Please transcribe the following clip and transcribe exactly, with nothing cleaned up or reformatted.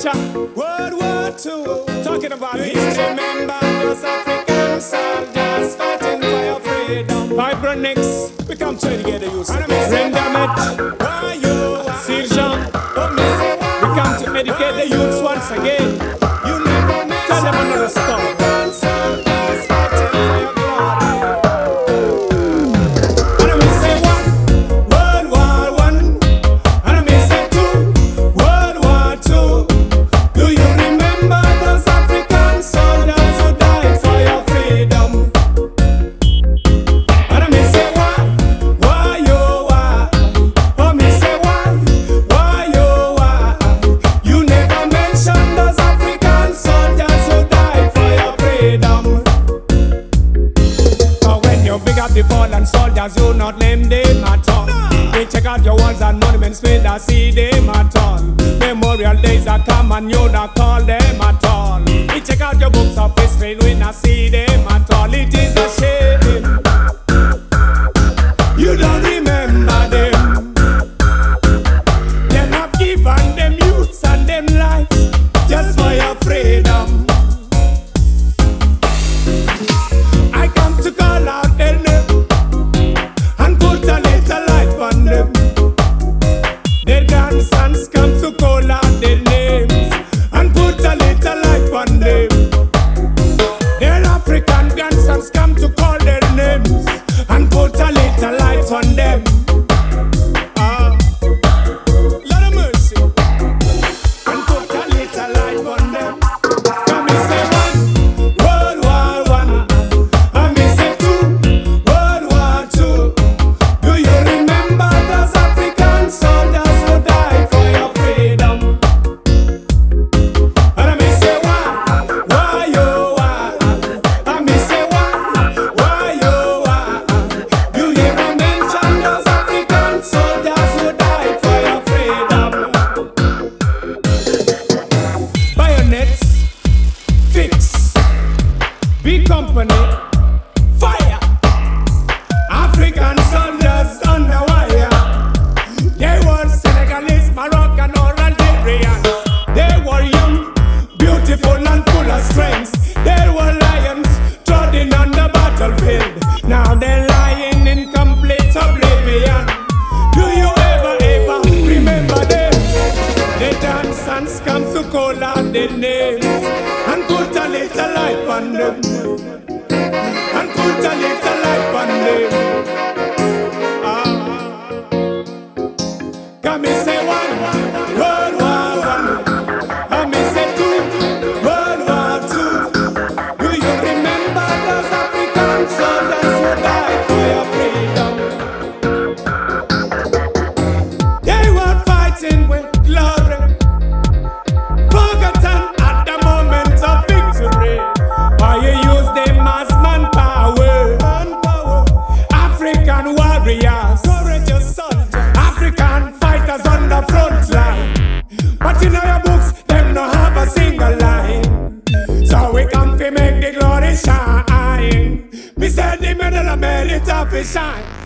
picture. World War Two. Talking about history. Remember those African soldiers fighting for your freedom. Vibronix, we come train together, you see. Rendamet, why you? Sirjan, we come to educate the youths once again. You never met. Tell them another story. Soldiers fighting for your glory. And we say one, World War One. And we say two, World War Two. Do you remember those African soldiers who died for your freedom? And we say why, why you why? Oh, me say why, why you why? You never mentioned those African soldiers who died for your freedom. But when you big up the fallen soldiers, you not name them at all. They check out your walls and monuments, we not see them at all. Memorial days that come and you not call them at all. We check out your books of history, we not see them at all. It is a shame you don't remember them. Them have given them youths and them lives just for your freedom. I come to call out their name and put a little light on them. Their grandsons come to call out their names and put a little light on them. Their African grandsons come to call their names and put a little light on them. Ah, Lord of mercy, and put a little light on them. Come and say one, World War One, and me say two, World War Two. Do you remember those African soldiers who died for your freedom? And me say why, why you why? And me say why, why you why? You never mention those African soldiers who died for your freedom. Bayonets, fix, big company, fire. African soldiers on the wire. They were Senegalese, Moroccan or Algerian. They were young, beautiful and full of strength. They were lions trotting on the battlefield. Now they're lying in complete oblivion. Do you ever, ever remember them? The dancers come to call out their names and put a little light on them. And put a little light on them. Ah. Come and say one, World War One. And me say two, World War Two. Do you remember those African soldiers who died for your freedom? They were fighting with glory, forgotten at the moment of victory. Why you use them as manpower? African warriors, courageous soldiers, African fighters on the front line. But in our books, them no have a single line. So we come to make the glory shine. Me say the middle of merit of shine.